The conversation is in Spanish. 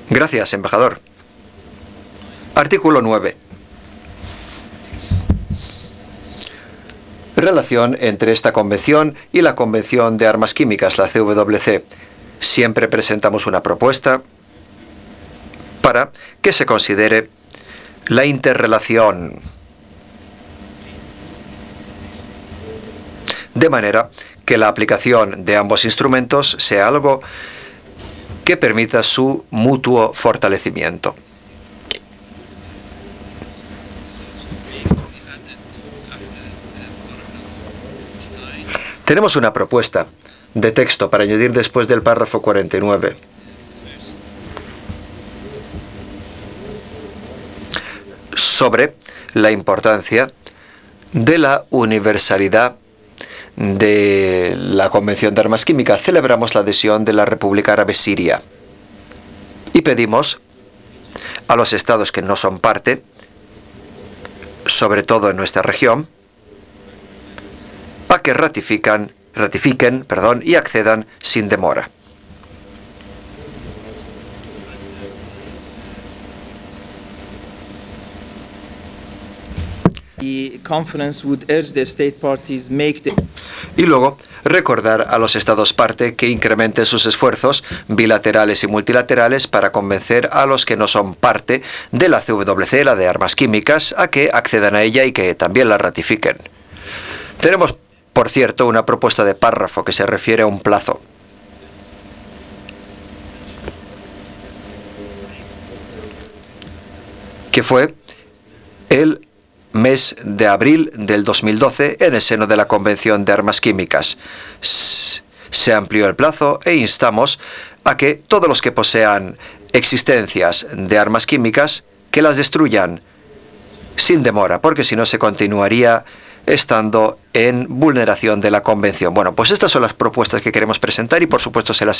Gracias, embajador. Artículo 9. Relación entre esta convención y la Convención de Armas Químicas, la CWC. Siempre presentamos una propuesta para que se considere la interrelación, de manera que la aplicación de ambos instrumentos sea algo que permita su mutuo fortalecimiento. Tenemos una propuesta de texto para añadir después del párrafo 49. Sobre la importancia de la universalidad de la Convención de Armas Químicas. Celebramos la adhesión de la República Árabe Siria y pedimos a los estados que no son parte, sobre todo en nuestra región, a que ratifiquen y accedan sin demora. Y luego, recordar a los estados parte que incrementen sus esfuerzos bilaterales y multilaterales para convencer a los que no son parte de la CWC, la de armas químicas, a que accedan a ella y que también la ratifiquen. Tenemos, por cierto, una propuesta de párrafo que se refiere a un plazo. Que fue el mes de abril del 2012 en el seno de la Convención de Armas Químicas. Se amplió el plazo e instamos a que todos los que posean existencias de armas químicas que las destruyan sin demora, porque si no se continuaría estando en vulneración de la Convención. Bueno, pues estas son las propuestas que queremos presentar y por supuesto se las